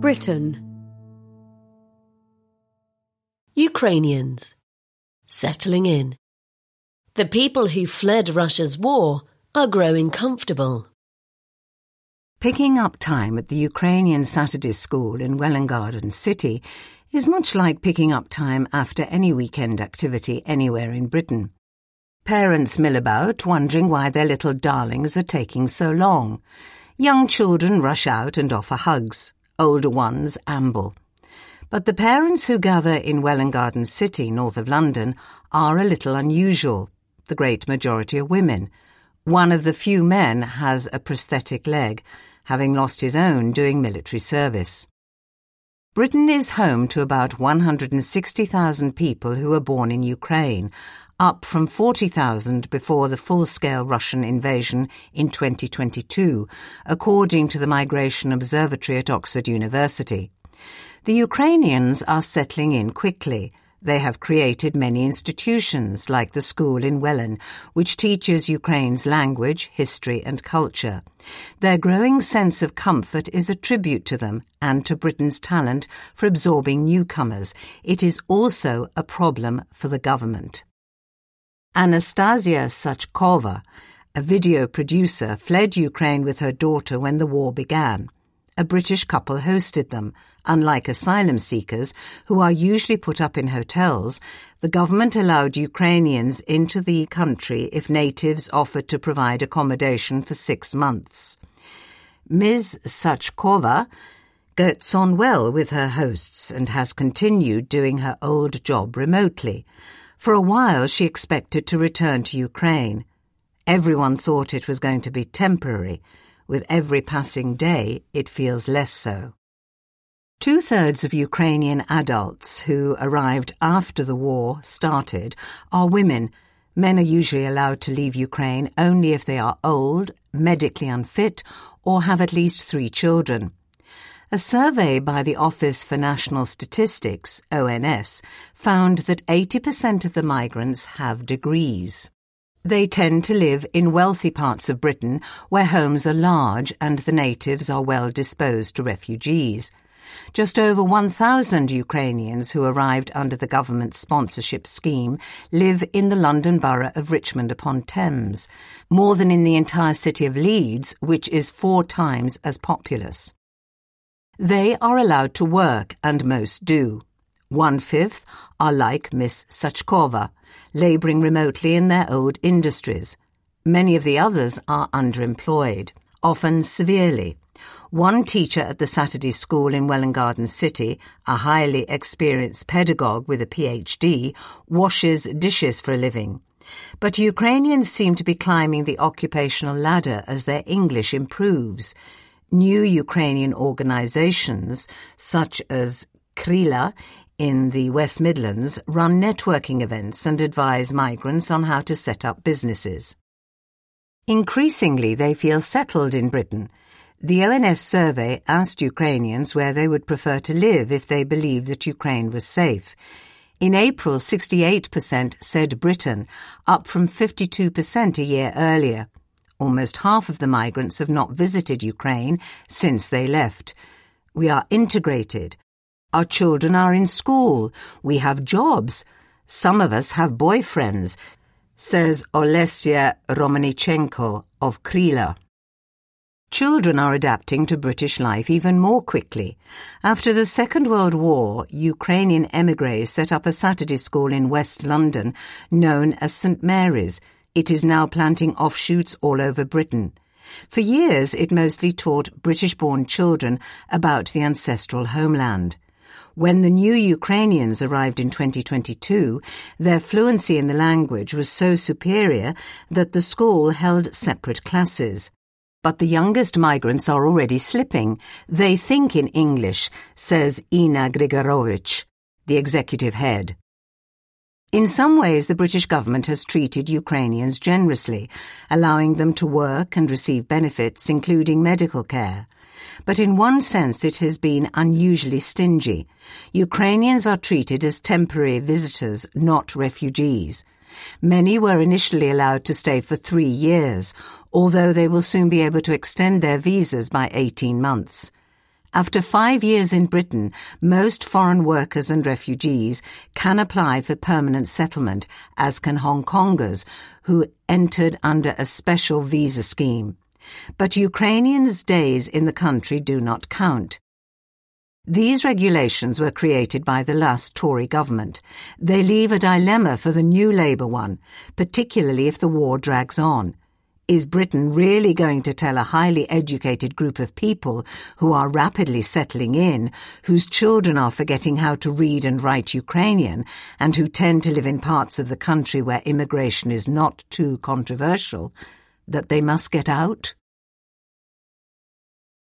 Britain. Ukrainians. Settling in. The people who fled Russia's war are growing comfortable. Picking up time at the Ukrainian Saturday School in Welwyn Garden City is much like picking up time after any weekend activity anywhere in Britain. Parents mill about, wondering why their little darlings are taking so long. Young children rush out and offer hugs. Older ones amble. But the parents who gather in Welwyn Garden City, north of London, are a little unusual. The great majority are women. One of the few men has a prosthetic leg, having lost his own doing military service. Britain is home to about 160,000 people who were born in Ukraine, up from 40,000 before the full-scale Russian invasion in 2022, according to the Migration Observatory at Oxford University. The Ukrainians are settling in quickly. They have created many institutions, like the school in Welwyn, which teaches Ukraine's language, history and culture. Their growing sense of comfort is a tribute to them and to Britain's talent for absorbing newcomers. It is also a problem for the government. Anastasia Sachkova, a video producer, fled Ukraine with her daughter when the war began. A British couple hosted them. Unlike asylum seekers, who are usually put up in hotels, the government allowed Ukrainians into the country if natives offered to provide accommodation for 6 months. Ms. Sachkova gets on well with her hosts and has continued doing her old job remotely. For a while she expected to return to Ukraine. Everyone thought it was going to be temporary. With every passing day, it feels less so. 2/3 of Ukrainian adults who arrived after the war started are women. Men are usually allowed to leave Ukraine only if they are old, medically unfit, or have at least 3 children. A survey by the Office for National Statistics, ONS, found that 80% of the migrants have degrees. They tend to live in wealthy parts of Britain where homes are large and the natives are well disposed to refugees. Just over 1,000 Ukrainians who arrived under the government's sponsorship scheme live in the London borough of Richmond upon Thames, more than in the entire city of Leeds, which is 4 times as populous. They are allowed to work, and most do. 1/5 are like Miss Sachkova, labouring remotely in their old industries. Many of the others are underemployed, often severely. One teacher at the Saturday School in Welwyn Garden City, a highly experienced pedagogue with a PhD, washes dishes for a living. But Ukrainians seem to be climbing the occupational ladder as their English improves. New Ukrainian organisations, such as Kryla in the West Midlands, run networking events and advise migrants on how to set up businesses. Increasingly, they feel settled in Britain. The ONS survey asked Ukrainians where they would prefer to live if they believed that Ukraine was safe. In April, 68% said Britain, up from 52% a year earlier. Almost half of the migrants have not visited Ukraine since they left. We are integrated. Our children are in school. We have jobs. Some of us have boyfriends, says Olesya Romanichenko of Kryla. Children are adapting to British life even more quickly. After the Second World War, Ukrainian émigrés set up a Saturday school in West London known as St Mary's. It is now planting offshoots all over Britain. For years, it mostly taught British-born children about the ancestral homeland. When the new Ukrainians arrived in 2022, their fluency in the language was so superior that the school held separate classes. But the youngest migrants are already slipping. They think in English, says Ina Grigorovich, the executive head. In some ways, the British government has treated Ukrainians generously, allowing them to work and receive benefits, including medical care. But in one sense, it has been unusually stingy. Ukrainians are treated as temporary visitors, not refugees. Many were initially allowed to stay for 3 years, although they will soon be able to extend their visas by 18 months. After 5 years in Britain, most foreign workers and refugees can apply for permanent settlement, as can Hong Kongers who entered under a special visa scheme. But Ukrainians' days in the country do not count. These regulations were created by the last Tory government. They leave a dilemma for the new Labour one, particularly if the war drags on. Is Britain really going to tell a highly educated group of people who are rapidly settling in, whose children are forgetting how to read and write Ukrainian, and who tend to live in parts of the country where immigration is not too controversial, that they must get out?